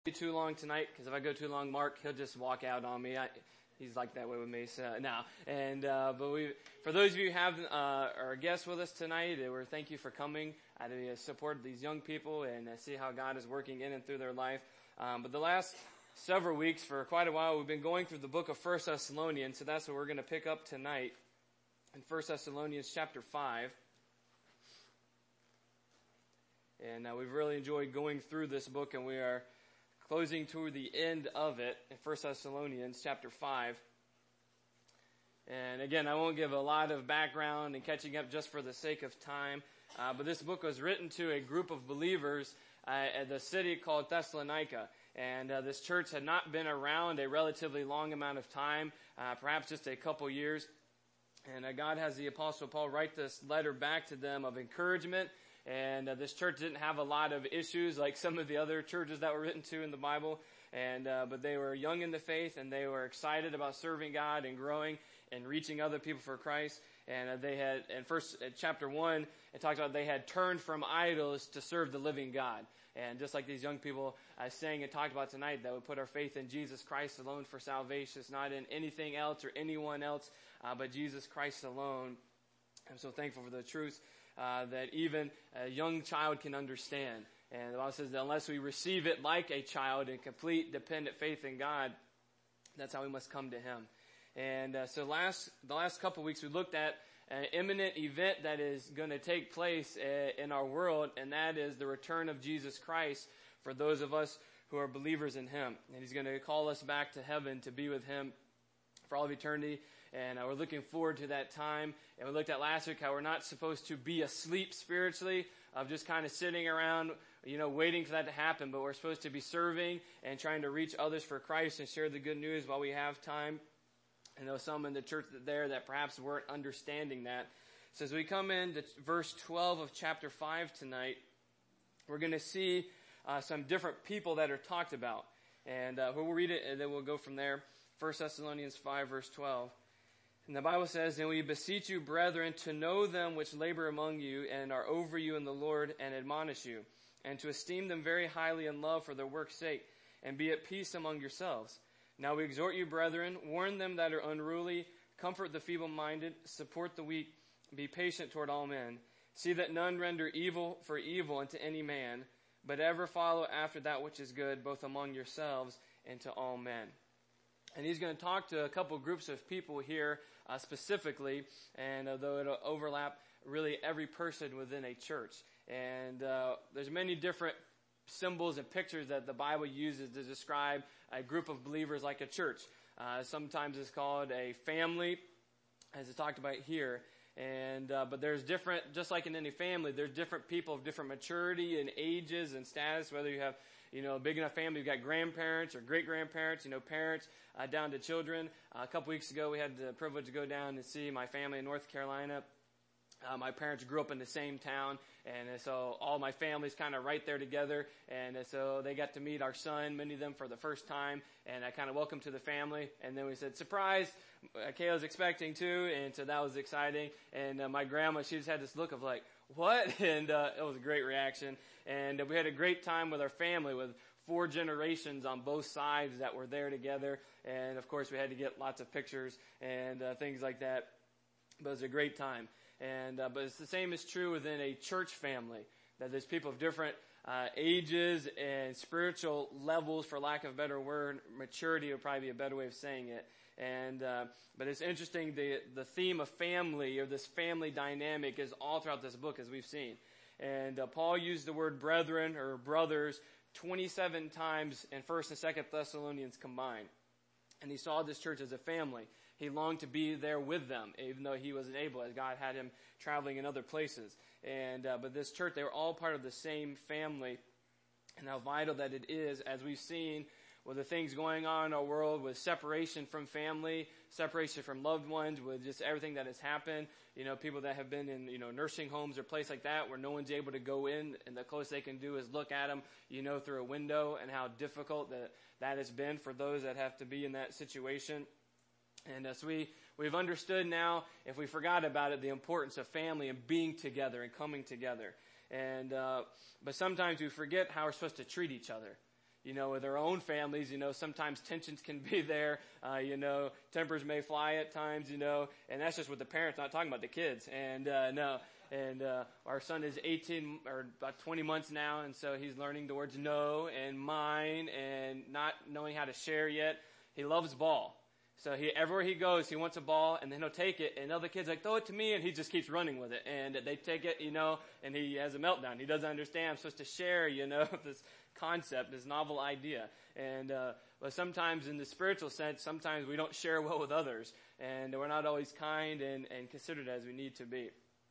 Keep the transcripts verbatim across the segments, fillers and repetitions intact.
Be too long tonight, because if I go too long, Mark, he'll just walk out on me. I, he's like that way with me, so no. And, uh, but we, for those of you who have, uh, our guests with us tonight, uh, we're thank you for coming, uh, to support these young people and uh, see how God is working in and through their life. Um, but the last several weeks, for quite a while, we've been going through the book of First Thessalonians, so that's what we're going to pick up tonight in First Thessalonians chapter five. And, uh, we've really enjoyed going through this book, and we are closing toward the end of it in First Thessalonians chapter five. And again, I won't give a lot of background and catching up just for the sake of time. Uh, but this book was written to a group of believers uh, at the city called Thessalonica. And uh, this church had not been around a relatively long amount of time, uh, perhaps just a couple years. And uh, God has the Apostle Paul write this letter back to them of encouragement. And uh, this church didn't have a lot of issues like some of the other churches that were written to in the Bible. And uh, but they were young in the faith, and they were excited about serving God and growing and reaching other people for Christ. And uh, they had, in first uh, chapter one, it talks about they had turned from idols to serve the living God. And just like these young people uh, sang and talked about tonight, that we put our faith in Jesus Christ alone for salvation. It's not in anything else or anyone else, uh, but Jesus Christ alone. I'm so thankful for the truth Uh, that even a young child can understand. And the Bible says that unless we receive it like a child in complete dependent faith in God, that's how we must come to Him. And uh, so last the last couple of weeks we looked at an imminent event that is going to take place uh, in our world, and that is the return of Jesus Christ for those of us who are believers in Him. And He's going to call us back to heaven to be with Him for all of eternity. And uh, we're looking forward to that time. And we looked at last week how we're not supposed to be asleep spiritually, of just kind of sitting around, you know, waiting for that to happen. But we're supposed to be serving and trying to reach others for Christ and share the good news while we have time. And there was some in the church there that perhaps weren't understanding that. So as we come into verse twelve of chapter five tonight, we're going to see uh, some different people that are talked about. And uh, we'll read it, and then we'll go from there. First Thessalonians five, verse twelve. And the Bible says, "And we beseech you, brethren, to know them which labor among you and are over you in the Lord and admonish you, and to esteem them very highly in love for their work's sake, and be at peace among yourselves. Now we exhort you, brethren, warn them that are unruly, comfort the feeble-minded, support the weak, be patient toward all men. See that none render evil for evil unto any man, but ever follow after that which is good, both among yourselves and to all men." And he's going to talk to a couple groups of people here uh, specifically, and uh, though it'll overlap really every person within a church. And uh, there's many different symbols and pictures that the Bible uses to describe a group of believers like a church. Uh, sometimes it's called a family, as it's talked about here. And uh, but there's different, just like in any family, there's different people of different maturity and ages and status, whether you have, you know, a big enough family, you've got grandparents or great-grandparents, you know, parents uh, down to children. Uh, a couple weeks ago, we had the privilege to go down and see my family in North Carolina. Uh, my parents grew up in the same town, and uh, so all my family's kind of right there together, and uh, so they got to meet our son, many of them for the first time, and I kind of welcomed to the family, and then we said, surprise, uh, Kayla's expecting too, and so that was exciting, and uh, my grandma, she just had this look of like, what? And uh, it was a great reaction, and uh, we had a great time with our family, with four generations on both sides that were there together, and of course we had to get lots of pictures and uh, things like that, but it was a great time. And uh, but it's the same is true within a church family, that there's people of different uh, ages and spiritual levels, for lack of a better word. Maturity would probably be a better way of saying it. And uh, but it's interesting, the the theme of family, or this family dynamic, is all throughout this book, as we've seen. And uh, Paul used the word brethren or brothers twenty-seven times in First and Second Thessalonians combined. And he saw this church as a family. He longed to be there with them, even though he wasn't able, as God had him traveling in other places. And uh, but this church, they were all part of the same family, and how vital that it is, as we've seen with the things going on in our world, with separation from family, separation from loved ones, with just everything that has happened. You know, people that have been in, you know, nursing homes or places like that, where no one's able to go in, and the closest they can do is look at them, you know, through a window, and how difficult that that has been for those that have to be in that situation. And uh, so we, we've understood now, if we forgot about it, the importance of family and being together and coming together. And uh, but sometimes we forget how we're supposed to treat each other. you know, with our own families, you know, sometimes tensions can be there, uh, you know, tempers may fly at times, you know, and that's just with the parents, not talking about the kids. And, uh, no, and, uh, our son is eighteen or about twenty months now. And so he's learning the words no and mine and not knowing how to share yet. He loves ball. So he, everywhere he goes, he wants a ball, and then he'll take it, and other kids are like, throw it to me, and he just keeps running with it. And they take it, you know, and he has a meltdown. He doesn't understand. I'm supposed to share, you know, this concept, this novel idea. And, uh, but sometimes in the spiritual sense, sometimes we don't share well with others, and we're not always kind and, and considerate as we need to be.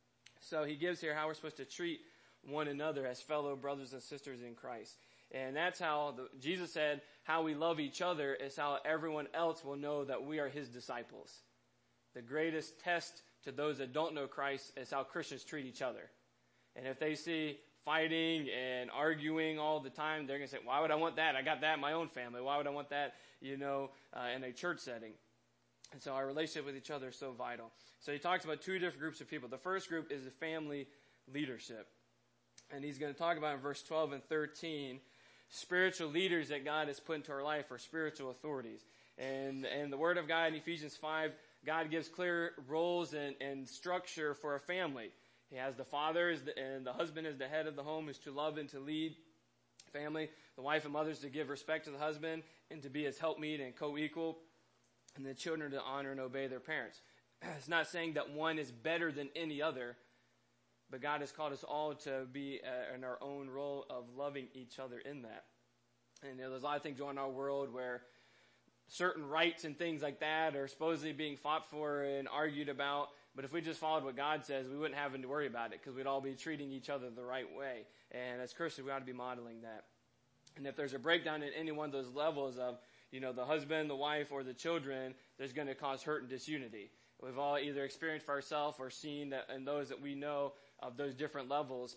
So he gives here how we're supposed to treat one another as fellow brothers and sisters in Christ. And that's how the, Jesus said how we love each other is how everyone else will know that we are his disciples. The greatest test to those that don't know Christ is how Christians treat each other. And if they see fighting and arguing all the time, they're going to say, why would I want that? I got that in my own family. Why would I want that, you know, uh, in a church setting? And so our relationship with each other is so vital. So he talks about two different groups of people. The first group is the family leadership. And he's going to talk about in verse twelve and thirteen, spiritual leaders that God has put into our life are spiritual authorities. And, and the Word of God in Ephesians five, God gives clear roles and, and structure for a family. He has the father as the, and the husband as the head of the home is to love and to lead family. The wife and mothers to give respect to the husband and to be his helpmeet and co-equal. And the children to honor and obey their parents. It's not saying that one is better than any other, but God has called us all to be uh, in our own role of loving each other in that. And you know, there's a lot of things going on in our world where certain rights and things like that are supposedly being fought for and argued about. But if we just followed what God says, we wouldn't have to worry about it because we'd all be treating each other the right way. And as Christians, we ought to be modeling that. And if there's a breakdown in any one of those levels of, you know, the husband, the wife, or the children, there's going to cause hurt and disunity. We've all either experienced for ourselves or seen that in those that we know of those different levels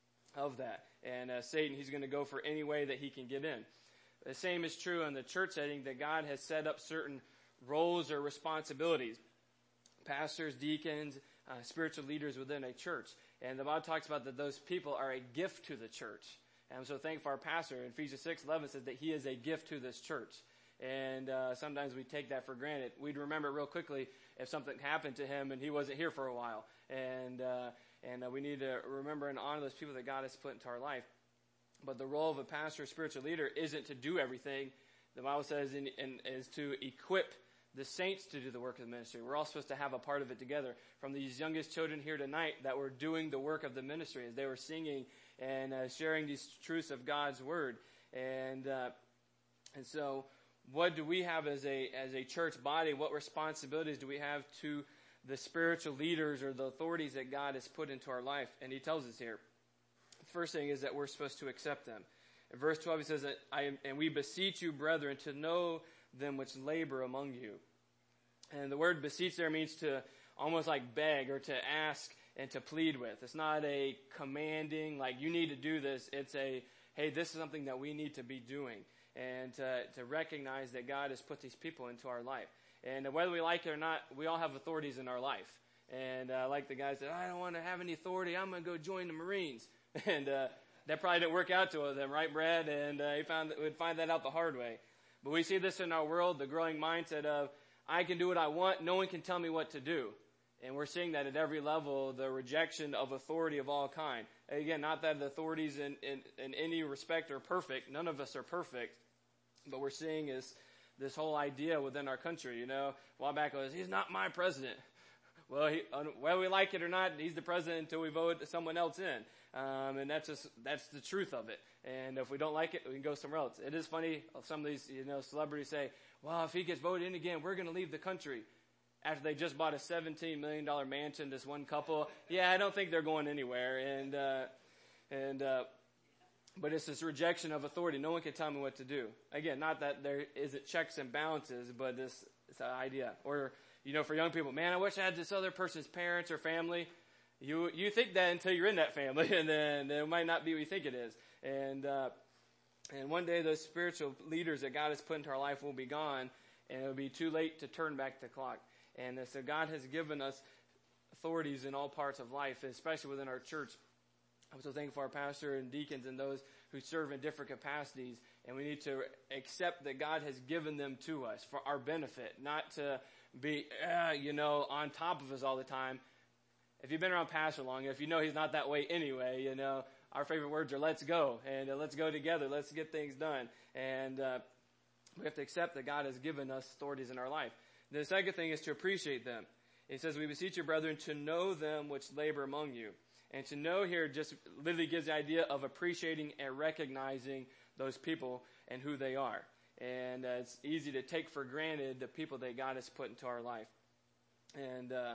of that. And uh, Satan, he's going to go for any way that he can get in. The same is true in the church setting, that God has set up certain roles or responsibilities. Pastors, deacons, uh, spiritual leaders within a church. And the Bible talks about that those people are a gift to the church. And I'm so thankful for our pastor. In Ephesians six eleven says that he is a gift to this church. And uh, sometimes we take that for granted. We'd remember real quickly if something happened to him and he wasn't here for a while. And uh, and uh, we need to remember and honor those people that God has put into our life. But the role of a pastor or spiritual leader isn't to do everything. The Bible says in, in, is to equip the saints to do the work of the ministry. We're all supposed to have a part of it together. From these youngest children here tonight that were doing the work of the ministry as they were singing and uh, sharing these truths of God's word. And uh, and so what do we have as a as a church body? What responsibilities do we have to the spiritual leaders or the authorities that God has put into our life? And he tells us here. The first thing is that we're supposed to accept them. In verse twelve, he says that I and we beseech you, brethren, to know them which labor among you. And the word beseech there means to almost like beg or to ask and to plead with. It's not a commanding, like you need to do this. It's a, hey, this is something that we need to be doing. And to, to recognize that God has put these people into our life. And whether we like it or not, we all have authorities in our life. And uh, like the guy said, I don't want to have any authority. I'm going to go join the Marines. And uh, that probably didn't work out to them, right, Brad? And uh, he found would find that out the hard way. But we see this in our world, the growing mindset of, I can do what I want. No one can tell me what to do. And we're seeing that at every level, the rejection of authority of all kind. Again, not that the authorities in, in, in any respect are perfect. None of us are perfect. But we're seeing is this whole idea within our country. You know, a while back it was, he's not my president. Well, he, whether we like it or not, he's the president until we vote someone else in. Um, and that's just, that's the truth of it. And if we don't like it, we can go somewhere else. It is funny, some of these, you know, celebrities say, well, if he gets voted in again, we're going to leave the country. After they just bought a seventeen million dollars mansion, this one couple. Yeah, I don't think they're going anywhere. And, uh, and, uh, but it's this rejection of authority. No one can tell me what to do. Again, not that there isn't checks and balances, but this, this idea. Or, you know, for young people, man, I wish I had this other person's parents or family. You you think that until you're in that family, and then it might not be what you think it is. And uh, and one day those spiritual leaders that God has put into our life will be gone, and it will be too late to turn back the clock. And so God has given us authorities in all parts of life, especially within our church. I'm so thankful for our pastor and deacons and those who serve in different capacities. And we need to accept that God has given them to us for our benefit, not to be, uh, you know, on top of us all the time. If you've been around Pastor long enough, you know he's not that way anyway. You know, our favorite words are let's go, and uh, let's go together. Let's get things done. And uh, we have to accept that God has given us authorities in our life. The second thing is to appreciate them. It says, we beseech you, brethren, to know them which labor among you. And to know here just literally gives the idea of appreciating and recognizing those people and who they are. And uh, it's easy to take for granted the people that God has put into our life. And uh,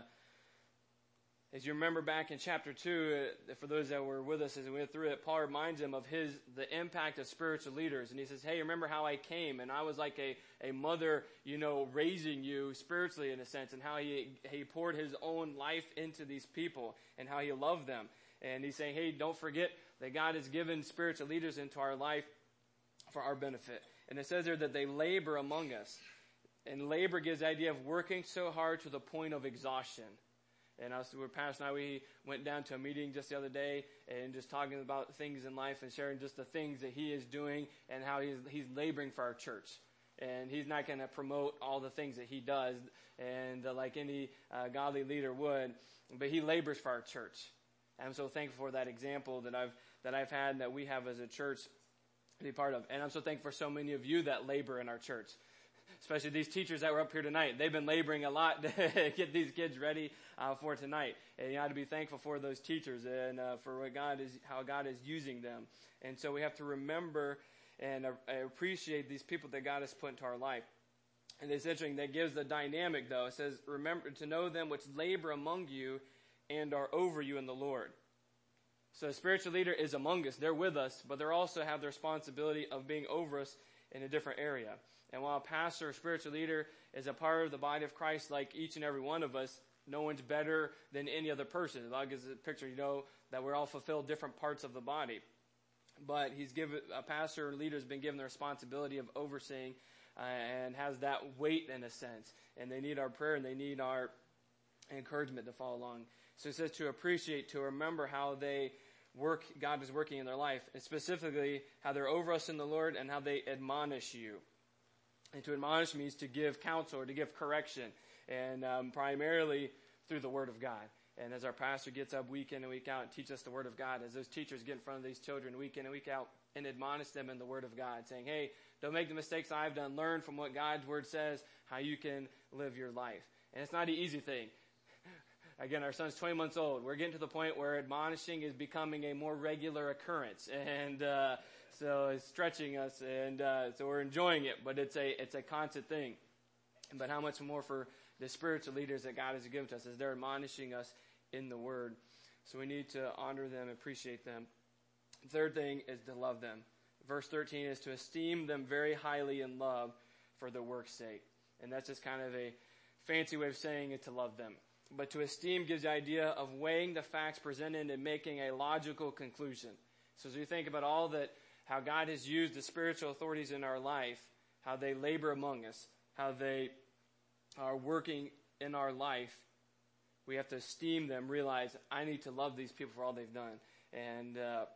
as you remember back in chapter two, uh, for those that were with us as we went through it, Paul reminds them of his the impact of spiritual leaders. And he says, hey, remember how I came and I was like a, a mother, you know, raising you spiritually in a sense, and how he, he poured his own life into these people and how he loved them. And he's saying, hey, don't forget that God has given spiritual leaders into our life for our benefit. And it says there that they labor among us. And labor gives the idea of working so hard to the point of exhaustion. And us, we're Pastor and I, we went down to a meeting just the other day and just talking about things in life and sharing just the things that he is doing and how he's, he's laboring for our church. And he's not going to promote all the things that he does and uh, like any uh, godly leader would, but he labors for our church. And I'm so thankful for that example that I've, that I've had and that we have as a church to be part of. And I'm so thankful for so many of you that labor in our church, especially these teachers that were up here tonight. They've been laboring a lot to get these kids ready uh, for tonight. And you have to be thankful for those teachers and uh, for what God is, how God is using them. And so we have to remember and uh, appreciate these people that God has put into our life. And it's interesting, that gives the dynamic though. It says, remember to know them which labor among you and are over you in the Lord. So a spiritual leader is among us. They're with us, but they also have the responsibility of being over us in a different area. And while a pastor or spiritual leader is a part of the body of Christ, like each and every one of us, no one's better than any other person. Like as a picture, you know, that we're all fulfill different parts of the body. But he's given, a pastor or leader has been given the responsibility of overseeing uh, and has that weight in a sense. And they need our prayer and they need our encouragement to follow along. So it says to appreciate, to remember how they work, God is working in their life, and specifically how they're over us in the Lord and how they admonish you. And to admonish means to give counsel or to give correction, and um, primarily through the Word of God. And as our pastor gets up week in and week out and teaches us the Word of God, as those teachers get in front of these children week in and week out and admonish them in the Word of God, saying, hey, don't make the mistakes I've done. Learn from what God's Word says, how you can live your life. And it's not an easy thing. Again, our son's twenty months old. We're getting to the point where admonishing is becoming a more regular occurrence. And uh, so it's stretching us, and uh, so we're enjoying it, but it's a it's a constant thing. But how much more for the spiritual leaders that God has given to us as they're admonishing us in the Word. So we need to honor them, appreciate them. Third thing is to love them. Verse thirteen is to esteem them very highly in love for their work's sake. And that's just kind of a fancy way of saying it, to love them. But to esteem gives the idea of weighing the facts presented and making a logical conclusion. So as we think about all that, how God has used the spiritual authorities in our life, how they labor among us, how they are working in our life, we have to esteem them, realize I need to love these people for all they've done. And uh,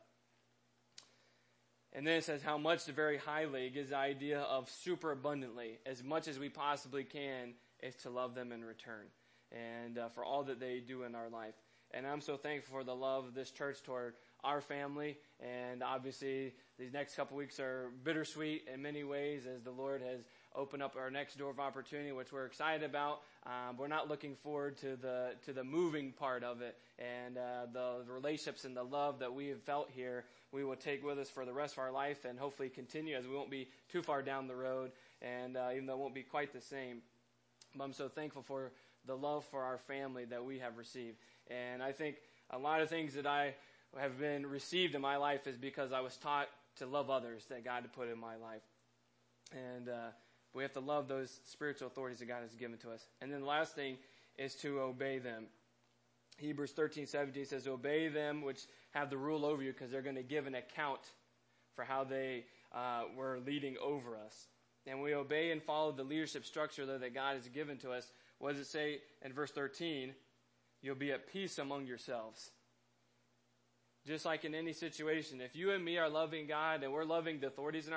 and then it says how much, very highly. It gives the idea of super abundantly, as much as we possibly can, is to love them in return. And uh, for all that they do in our life. And I'm so thankful for the love of this church toward our family. And obviously, these next couple weeks are bittersweet in many ways as the Lord has opened up our next door of opportunity, which we're excited about. Um, we're not looking forward to the to the moving part of it. And uh, the relationships and the love that we have felt here, we will take with us for the rest of our life and hopefully continue, as we won't be too far down the road. And uh, even though it won't be quite the same. But I'm so thankful for the love for our family that we have received. And I think a lot of things that I have been received in my life is because I was taught to love others that God had put in my life. And uh, we have to love those spiritual authorities that God has given to us. And then the last thing is to obey them. Hebrews thirteen seventeen says, obey them which have the rule over you, because they're going to give an account for how they uh, were leading over us. And we obey and follow the leadership structure that God has given to us. What does it say in verse thirteen? You'll be at peace among yourselves. Just like in any situation, if you and me are loving God and we're loving the authorities in our life,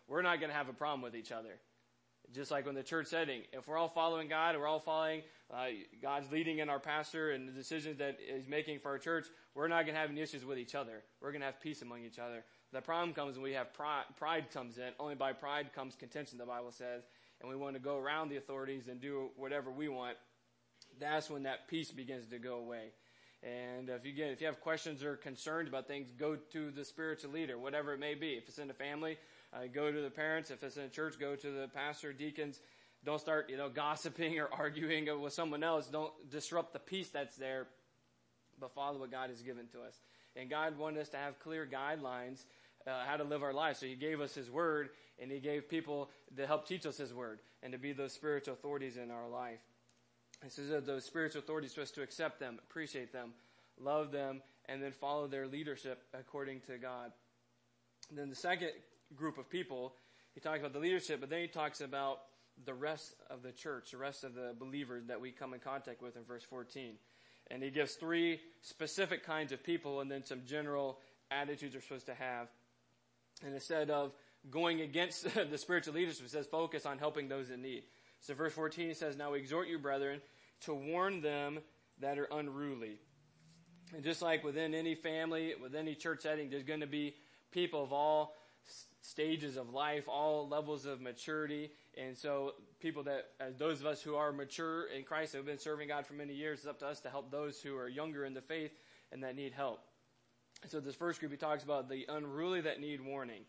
we're not going to have a problem with each other. Just like in the church setting, if we're all following God, and we're all following uh, God's leading in our pastor and the decisions that he's making for our church, we're not going to have any issues with each other. We're going to have peace among each other. The problem comes when we have pride, pride comes in. Only by pride comes contention, the Bible says, and we want to go around the authorities and do whatever we want. That's when that peace begins to go away. And if you get, if you have questions or concerns about things, go to the spiritual leader, whatever it may be. If it's in the family, uh, go to the parents. If it's in a church, go to the pastor, deacons. Don't start, you know, gossiping or arguing with someone else. Don't disrupt the peace that's there, but follow what God has given to us. And God wanted us to have clear guidelines uh, how to live our lives. So he gave us his word, and he gave people to help teach us his word and to be those spiritual authorities in our life. It says that those spiritual authorities for us to accept them, appreciate them, love them, and then follow their leadership according to God. And then the second group of people, he talks about the leadership, but then he talks about the rest of the church, the rest of the believers that we come in contact with in verse fourteen. And he gives three specific kinds of people and then some general attitudes we're supposed to have. And instead of going against the spiritual leadership, it says focus on helping those in need. So verse fourteen, he says, now we exhort you, brethren, to warn them that are unruly. And just like within any family, with any church setting, there's going to be people of all stages of life, all levels of maturity. And so people that, as those of us who are mature in Christ, have been serving God for many years, it's up to us to help those who are younger in the faith and that need help. So this first group, he talks about the unruly that need warning.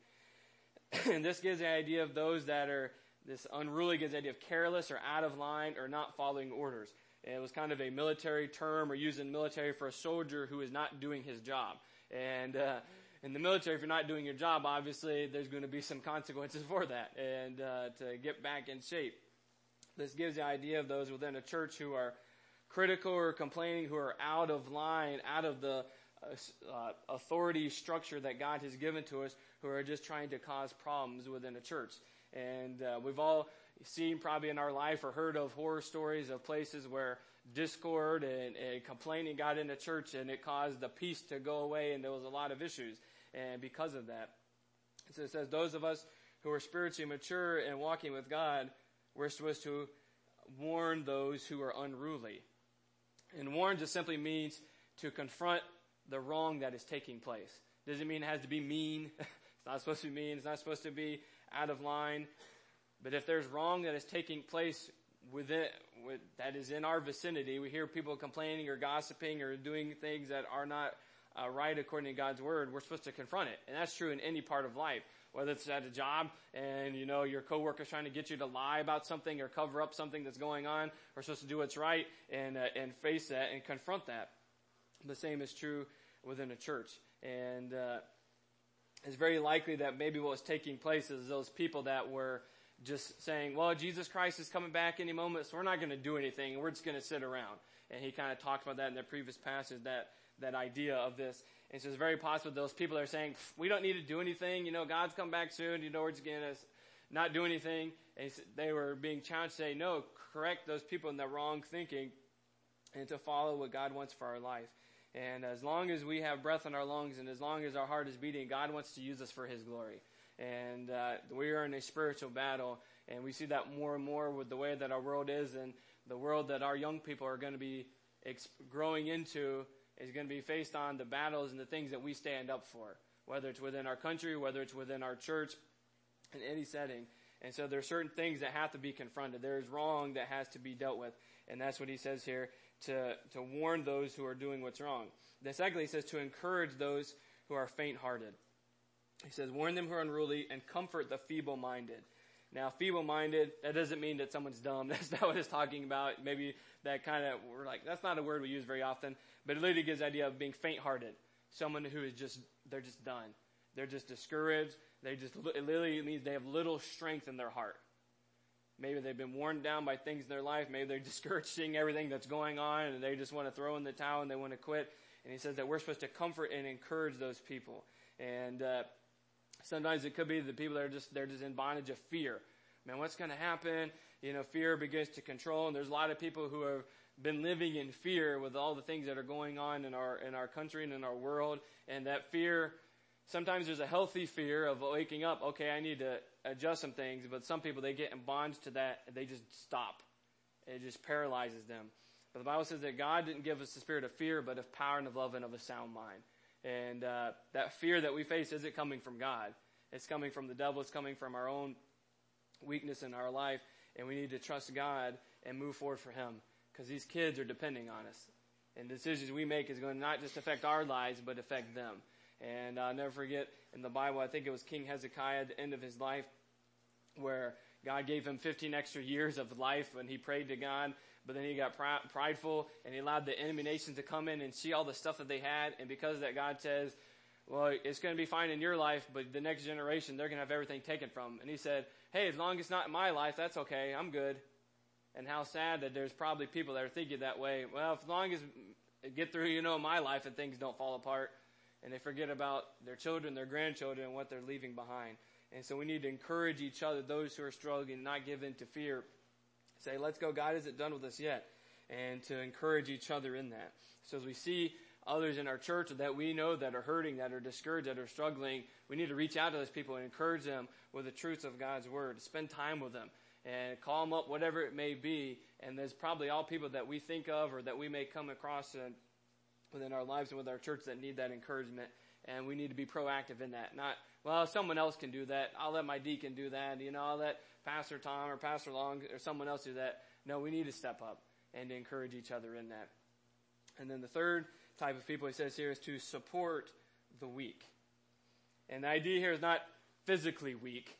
And this gives the idea of those that are, this unruly gives the idea of careless or out of line or not following orders. And it was kind of a military term or used in the military for a soldier who is not doing his job. And uh, in the military, if you're not doing your job, obviously there's going to be some consequences for that and uh, to get back in shape. This gives the idea of those within a church who are critical or complaining, who are out of line, out of the uh, authority structure that God has given to us, who are just trying to cause problems within a church. And uh, we've all seen probably in our life or heard of horror stories of places where discord and, and complaining got into church and it caused the peace to go away and there was a lot of issues. And because of that, so it says those of us who are spiritually mature and walking with God, we're supposed to warn those who are unruly. And warn just simply means to confront the wrong that is taking place. Doesn't mean it has to be mean. It's not supposed to be mean. It's not supposed to be out of line. But if there's wrong that is taking place within, with, that is in our vicinity, we hear people complaining or gossiping or doing things that are not uh, right according to God's word, we're supposed to confront it. And that's true in any part of life. Whether it's at a job and, you know, your coworker's trying to get you to lie about something or cover up something that's going on, we're supposed to do what's right and, uh, and face that and confront that. The same is true within a church. And, uh, it's very likely that maybe what was taking place is those people that were just saying, well, Jesus Christ is coming back any moment, so we're not going to do anything, and we're just going to sit around. And he kind of talked about that in the previous passage, that, that idea of this. And so it's very possible those people are saying, we don't need to do anything, you know, God's come back soon, you know, we're just going to not do anything. And they were being challenged to say, no, correct those people in the wrong thinking and to follow what God wants for our life. And as long as we have breath in our lungs and as long as our heart is beating, God wants to use us for his glory. And uh, we are in a spiritual battle, and we see that more and more with the way that our world is, and the world that our young people are going to be ex- growing into is going to be faced on the battles and the things that we stand up for, whether it's within our country, whether it's within our church, in any setting. And so there are certain things that have to be confronted. There is wrong that has to be dealt with, and that's what he says here, to, to warn those who are doing what's wrong. Then secondly, he says to encourage those who are faint-hearted. He says, warn them who are unruly and comfort the feeble-minded. Now, feeble-minded, that doesn't mean that someone's dumb. That's not what it's talking about. Maybe that kind of, we're like, that's not a word we use very often. But it literally gives the idea of being faint-hearted. Someone who is just, they're just done. They're just discouraged. They just, it literally means they have little strength in their heart. Maybe they've been worn down by things in their life. Maybe they're discouraged seeing everything that's going on and they just want to throw in the towel and they want to quit. And he says that we're supposed to comfort and encourage those people. And, uh, sometimes it could be the people that are just, they're just in bondage of fear. Man, what's going to happen? You know, fear begins to control. And there's a lot of people who have been living in fear with all the things that are going on in our, in our country and in our world. And that fear, sometimes there's a healthy fear of waking up. Okay, I need to adjust some things, but some people, they get in bonds to that, and they just stop. It just paralyzes them. But the Bible says that God didn't give us the spirit of fear, but of power and of love and of a sound mind. And uh, that fear that we face isn't coming from God. It's coming from the devil. It's coming from our own weakness in our life. And we need to trust God and move forward for him, because these kids are depending on us. And decisions we make is going to not just affect our lives, but affect them. And I'll never forget in the Bible, I think it was King Hezekiah at the end of his life, where God gave him fifteen extra years of life when he prayed to God. But then he got prideful, and he allowed the enemy nations to come in and see all the stuff that they had. And because of that, God says, well, it's going to be fine in your life, but the next generation, they're going to have everything taken from. And he said, hey, as long as it's not in my life, that's okay. I'm good. And how sad that there's probably people that are thinking that way. Well, as long as it get through, you know, my life and things don't fall apart. And they forget about their children, their grandchildren, and what they're leaving behind. And so we need to encourage each other, those who are struggling, not give in to fear. Say, let's go, God isn't done with us yet. And to encourage each other in that. So as we see others in our church that we know that are hurting, that are discouraged, that are struggling, we need to reach out to those people and encourage them with the truths of God's word. Spend time with them and call them up, whatever it may be. And there's probably all people that we think of or that we may come across in, within our lives and with our church that need that encouragement. And we need to be proactive in that. Not, well, someone else can do that. I'll let my deacon do that. You know, I'll let Pastor Tom or Pastor Long or someone else do that. No, we need to step up and to encourage each other in that. And then the third type of people he says here is to support the weak. And the idea here is not physically weak,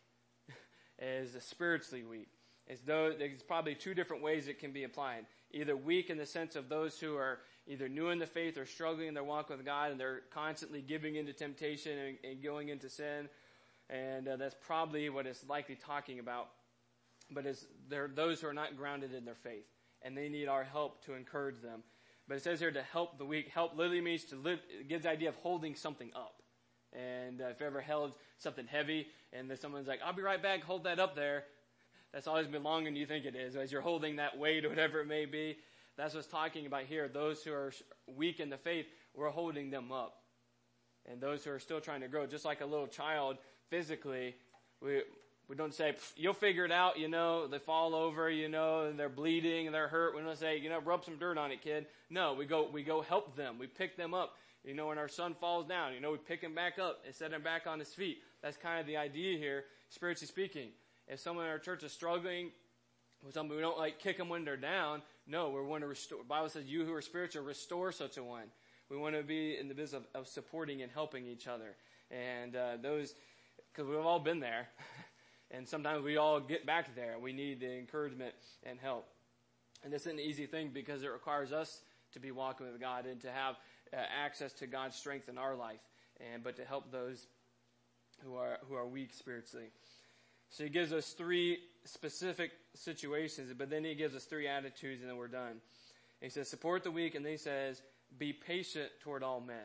as spiritually weak. It's though there's probably two different ways it can be applied. Either weak in the sense of those who are either new in the faith or struggling in their walk with God, and they're constantly giving into temptation and, and going into sin. And uh, that's probably what it's likely talking about. But it's, there are those who are not grounded in their faith, and they need our help to encourage them. But it says here to help the weak. Help literally means to live. It gives the idea of holding something up. And uh, if you ever held something heavy, and then someone's like, "I'll be right back, hold that up there," that's always been longer than you think it is. As you're holding that weight or whatever it may be, that's what's talking about here. Those who are weak in the faith, we're holding them up. And those who are still trying to grow, just like a little child physically, we we don't say, "You'll figure it out," you know, they fall over, you know, and they're bleeding and they're hurt. We don't say, you know, "Rub some dirt on it, kid." No, we go we go help them. We pick them up. You know, when our son falls down, you know, we pick him back up and set him back on his feet. That's kind of the idea here, spiritually speaking. If someone in our church is struggling with something, we don't like kick them when they're down. No, we want to restore. The Bible says, "You who are spiritual, restore such a one." We want to be in the business of, of supporting and helping each other. And uh, those, because we've all been there. And sometimes we all get back there. We need the encouragement and help. And this isn't an easy thing because it requires us to be walking with God and to have uh, access to God's strength in our life. And but to help those who are who are weak spiritually. So he gives us three specific situations, but then he gives us three attitudes, and then we're done. He says, support the weak, and then he says, be patient toward all men.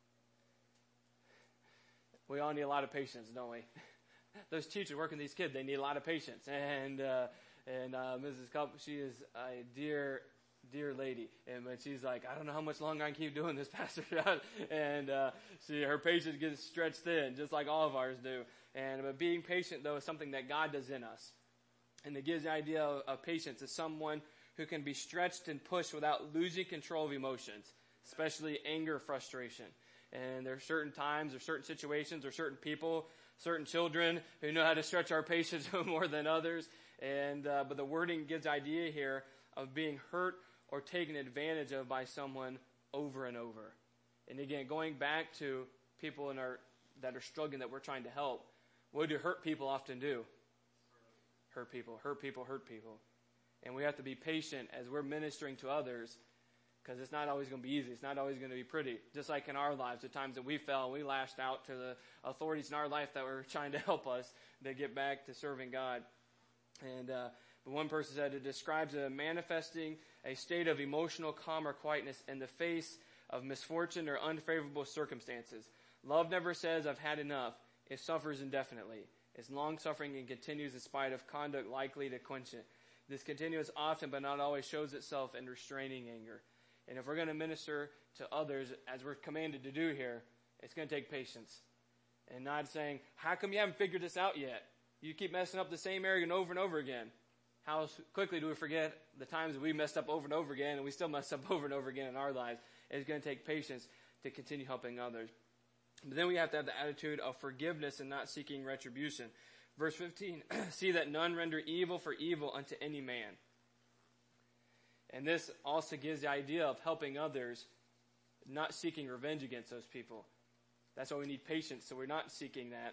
We all need a lot of patience, don't we? Those teachers working with these kids, they need a lot of patience. And uh, and uh, Missus Cup, she is a dear, dear lady. And when she's like, I don't know how much longer I can keep doing this, Pastor John. And uh, she, her patience gets stretched thin, just like all of ours do. And but being patient, though, is something that God does in us. And it gives the idea of, of patience as someone who can be stretched and pushed without losing control of emotions, especially anger, frustration. And there are certain times or certain situations or certain people, certain children who know how to stretch our patience more than others. And uh, but the wording gives the idea here of being hurt or taken advantage of by someone over and over. And again, going back to people in our that are struggling that we're trying to help, what do hurt people often do? Hurt people, hurt people, hurt people. And we have to be patient as we're ministering to others, because it's not always going to be easy. It's not always going to be pretty. Just like in our lives, the times that we fell and we lashed out to the authorities in our life that were trying to help us to get back to serving God. And uh, but one person said it describes a manifesting a state of emotional calm or quietness in the face of misfortune or unfavorable circumstances. Love never says, I've had enough. It suffers indefinitely. It's long-suffering and continues in spite of conduct likely to quench it. This continuous often but not always shows itself in restraining anger. And if we're going to minister to others, as we're commanded to do here, it's going to take patience. And not saying, how come you haven't figured this out yet? You keep messing up the same area over and over again. How quickly do we forget the times we messed up over and over again, and we still mess up over and over again in our lives? It's going to take patience to continue helping others. But then we have to have the attitude of forgiveness and not seeking retribution. Verse fifteen, see that none render evil for evil unto any man. And this also gives the idea of helping others, not seeking revenge against those people. That's why we need patience, so we're not seeking that.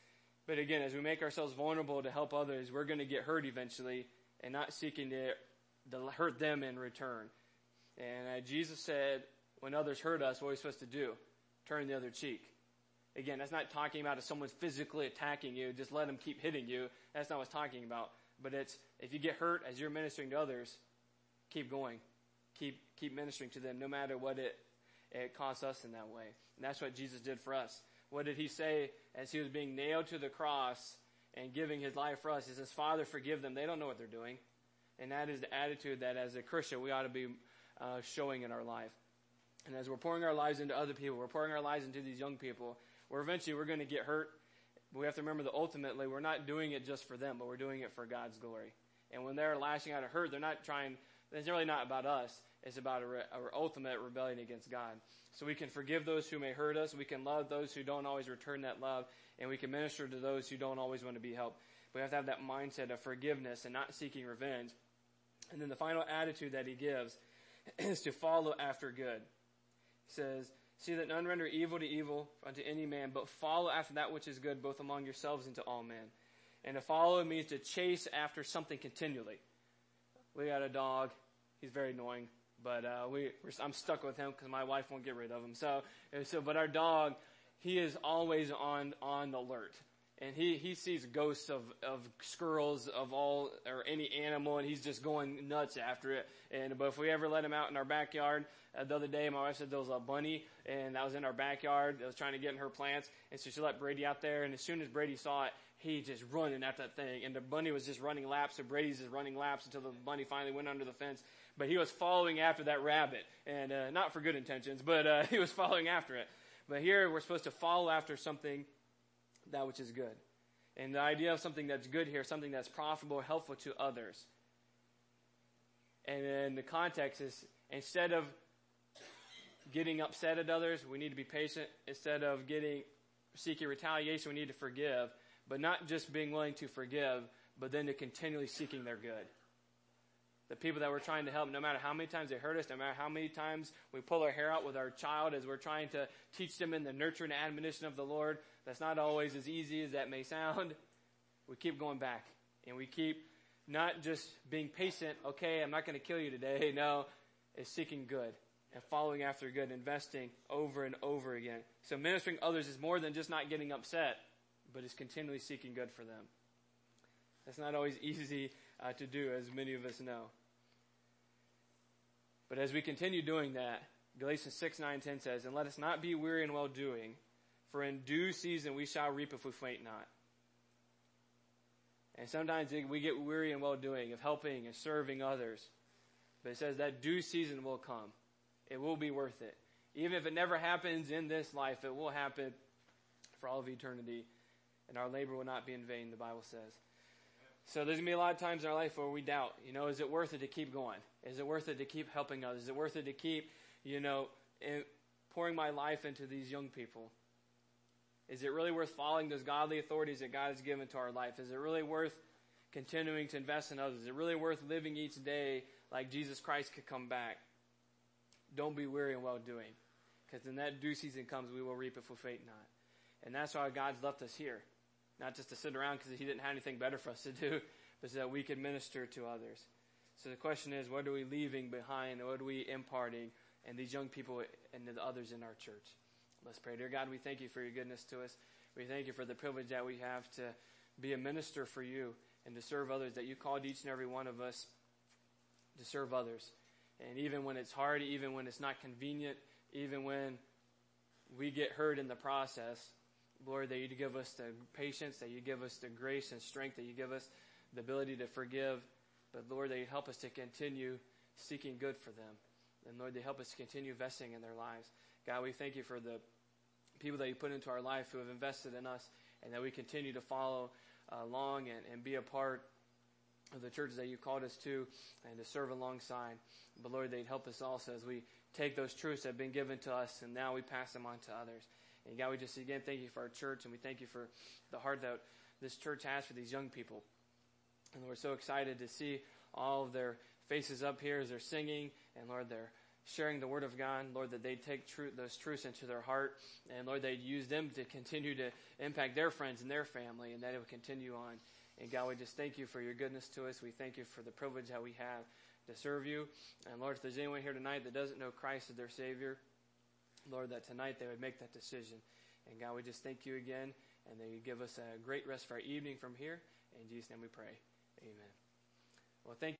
But again, as we make ourselves vulnerable to help others, we're going to get hurt eventually, and not seeking to, to hurt them in return. And uh, Jesus said, when others hurt us, what are we supposed to do? Turn the other cheek. Again, that's not talking about if someone's physically attacking you, just let them keep hitting you. That's not what it's talking about. But it's, if you get hurt as you're ministering to others, keep going. Keep keep ministering to them, no matter what it, it costs us in that way. And that's what Jesus did for us. What did he say as he was being nailed to the cross and giving his life for us? He says, Father, forgive them. They don't know what they're doing. And that is the attitude that as a Christian we ought to be uh, showing in our life. And as we're pouring our lives into other people, we're pouring our lives into these young people, where eventually we're going to get hurt. But we have to remember that ultimately we're not doing it just for them, but we're doing it for God's glory. And when they're lashing out at hurt, they're not trying, it's really not about us. It's about a, re, a ultimate rebellion against God. So we can forgive those who may hurt us. We can love those who don't always return that love. And we can minister to those who don't always want to be helped. We have to have that mindset of forgiveness and not seeking revenge. And then the final attitude that he gives is to follow after good. He says, see that none render evil to evil unto any man, but follow after that which is good, both among yourselves and to all men. And to follow means to chase after something continually. We got a dog. He's very annoying, but uh, we we're, I'm stuck with him because my wife won't get rid of him. So, so, but our dog, he is always on on alert. And he, he sees ghosts of, of squirrels, of all, or any animal, and he's just going nuts after it. And, but if we ever let him out in our backyard, uh, the other day my wife said there was a bunny, and that was in our backyard, that was trying to get in her plants, and so she let Brady out there, and as soon as Brady saw it, he just running at that thing, and the bunny was just running laps, so Brady's just running laps until the bunny finally went under the fence. But he was following after that rabbit, and, uh, not for good intentions, but, uh, he was following after it. But here we're supposed to follow after something that which is good. And the idea of something that's good here, something that's profitable, helpful to others. And then the context is, instead of getting upset at others, we need to be patient. Instead of getting seeking retaliation, we need to forgive. But not just being willing to forgive, but then to continually seeking their good. The people that we're trying to help, no matter how many times they hurt us, no matter how many times we pull our hair out with our child as we're trying to teach them in the nurture and admonition of the Lord, that's not always as easy as that may sound. We keep going back. And we keep not just being patient, okay, I'm not going to kill you today. No, it's seeking good and following after good, investing over and over again. So ministering others is more than just not getting upset, but is continually seeking good for them. That's not always easy uh, to do, as many of us know. But as we continue doing that, Galatians six, nine, ten says, and let us not be weary in well-doing, for in due season we shall reap if we faint not. And sometimes we get weary in well-doing, of helping and serving others. But it says that due season will come. It will be worth it. Even if it never happens in this life, it will happen for all of eternity. And our labor will not be in vain, the Bible says. So there's going to be a lot of times in our life where we doubt, you know, is it worth it to keep going? Is it worth it to keep helping others? Is it worth it to keep, you know, in, pouring my life into these young people? Is it really worth following those godly authorities that God has given to our life? Is it really worth continuing to invest in others? Is it really worth living each day like Jesus Christ could come back? Don't be weary in well-doing, because when that due season comes, we will reap if we faint not. And that's why God's left us here. Not just to sit around because he didn't have anything better for us to do, but so that we could minister to others. So the question is, what are we leaving behind? What are we imparting? And these young people and the others in our church. Let's pray. Dear God, we thank you for your goodness to us. We thank you for the privilege that we have to be a minister for you and to serve others, that you called each and every one of us to serve others. And even when it's hard, even when it's not convenient, even when we get hurt in the process, Lord, that you give us the patience, that you give us the grace and strength, that you give us the ability to forgive. But Lord, that you help us to continue seeking good for them. And Lord, they help us to continue investing in their lives. God, we thank you for the people that you put into our life who have invested in us, and that we continue to follow along and, and be a part of the church that you called us to and to serve alongside. But Lord, they'd help us also as we take those truths that have been given to us and now we pass them on to others. And God, we just again thank you for our church, and we thank you for the heart that this church has for these young people. And we're so excited to see all of their faces up here as they're singing, and Lord, they're sharing the word of God. Lord, that they take truth, those truths into their heart, and Lord, they'd use them to continue to impact their friends and their family, and that it would continue on. And God, we just thank you for your goodness to us. We thank you for the privilege that we have to serve you. And Lord, if there's anyone here tonight that doesn't know Christ as their Savior, Lord, that tonight they would make that decision. And God, we just thank you again, and that you give us a great rest for our evening from here. In Jesus' name we pray. Amen. Well, thank you.